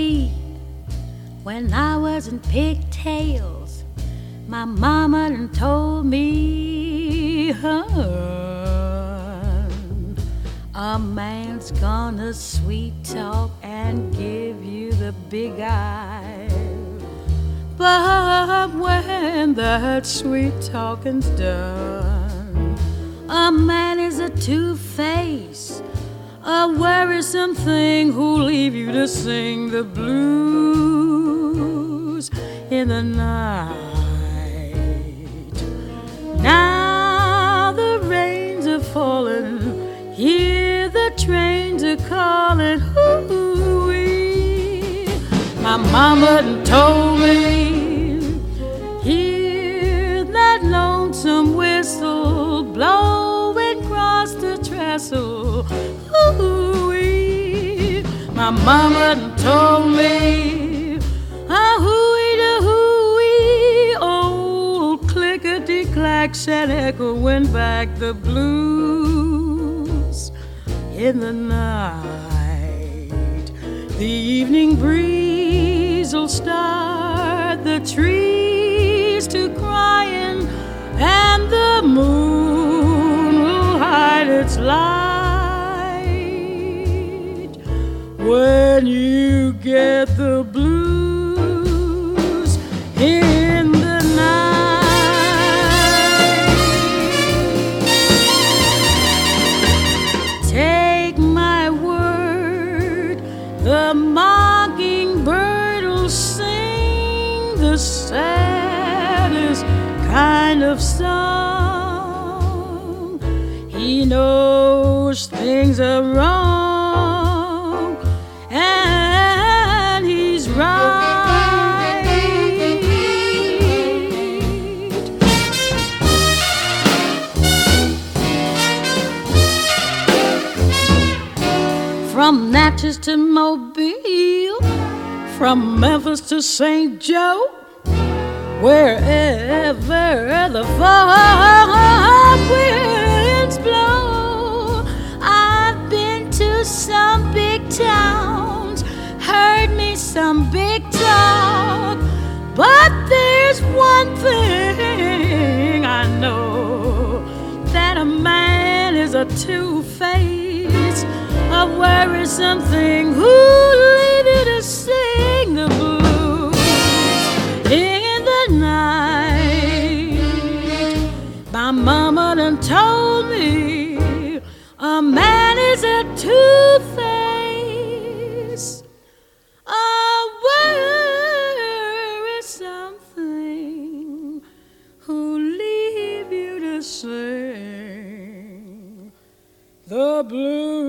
me when I was in pigtails. My mama done told me, "Hun, a man's gonna sweet talk and give you the big eye. But when that sweet talking's done, a man is a two-face, a worrisome thing who'll leave you to sing the blues in the night. Now the rains are falling, hear the trains are calling, hoo-wee. My mama done told me, hear that lonesome whistle blowing across the trestle, hoo-wee. My mama done told me, hoo-wee-da-hoo-wee, old clickety-clacks and echoing back the blues in the night. The evening breeze will start the trees to crying, and the moon will hide its light when you get the blues in the night. Take my word, the mockingbird will sing the saddest kind of song. He knows things are wrong, and he's right. From Natchez to Mobile, from Memphis to St. Joe, wherever the far winds blow, I've been to some big towns, heard me some big talk, but there's one thing I know, that a man is a two-faced, a worrisome thing who'll leave you to sing the blues in the night. My mama done told me a man is a two-face, a worrisome thing who'll leave you to sing the blues.